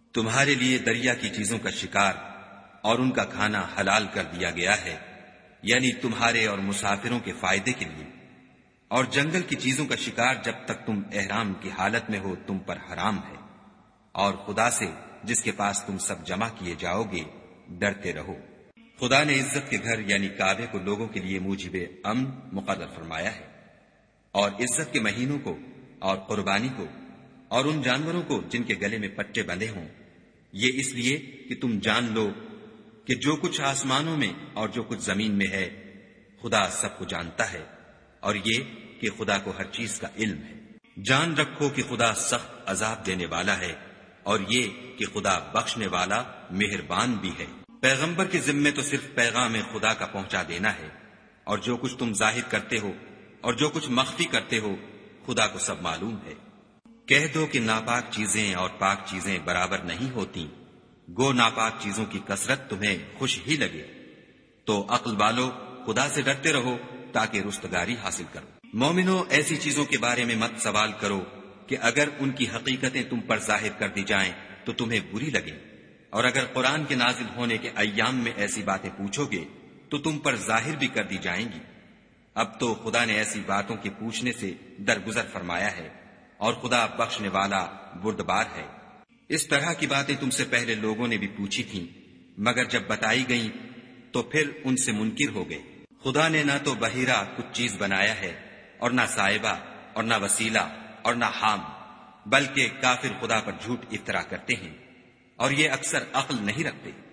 تمہارے لیے دریا کی چیزوں کا شکار اور ان کا کھانا حلال کر دیا گیا ہے، یعنی تمہارے اور مسافروں کے فائدے کے لیے، اور جنگل کی چیزوں کا شکار جب تک تم احرام کی حالت میں ہو تم پر حرام ہے، اور خدا سے جس کے پاس تم سب جمع کیے جاؤ گے ڈرتے رہو۔ خدا نے عزت کے گھر یعنی کعبے کو لوگوں کے لیے موجب امن مقرر فرمایا ہے، اور عزت کے مہینوں کو اور قربانی کو اور ان جانوروں کو جن کے گلے میں پٹے بندھے ہوں، یہ اس لیے کہ تم جان لو کہ جو کچھ آسمانوں میں اور جو کچھ زمین میں ہے خدا سب کو جانتا ہے، اور یہ کہ خدا کو ہر چیز کا علم ہے۔ جان رکھو کہ خدا سخت عذاب دینے والا ہے، اور یہ کہ خدا بخشنے والا مہربان بھی ہے۔ پیغمبر کے ذمے تو صرف پیغام خدا کا پہنچا دینا ہے، اور جو کچھ تم ظاہر کرتے ہو اور جو کچھ مخفی کرتے ہو خدا کو سب معلوم ہے۔ کہہ دو کہ ناپاک چیزیں اور پاک چیزیں برابر نہیں ہوتی، گو ناپاک چیزوں کی کثرت تمہیں خوش ہی لگے، تو عقل والو خدا سے ڈرتے رہو تاکہ رستگاری حاصل کرو۔ مومنو، ایسی چیزوں کے بارے میں مت سوال کرو کہ اگر ان کی حقیقتیں تم پر ظاہر کر دی جائیں تو تمہیں بری لگیں، اور اگر قرآن کے نازل ہونے کے ایام میں ایسی باتیں پوچھو گے تو تم پر ظاہر بھی کر دی جائیں گی۔ اب تو خدا نے ایسی باتوں کے پوچھنے سے درگزر فرمایا ہے، اور خدا بخشنے والا بردبار ہے۔ اس طرح کی باتیں تم سے پہلے لوگوں نے بھی پوچھی تھیں، مگر جب بتائی گئیں تو پھر ان سے منکر ہو گئے۔ خدا نے نہ تو بحیرہ کچھ چیز بنایا ہے، اور نہ صاحبہ، اور نہ وسیلہ، اور نہ حام، بلکہ کافر خدا پر جھوٹ افطرا کرتے ہیں، اور یہ اکثر عقل نہیں رکھتے۔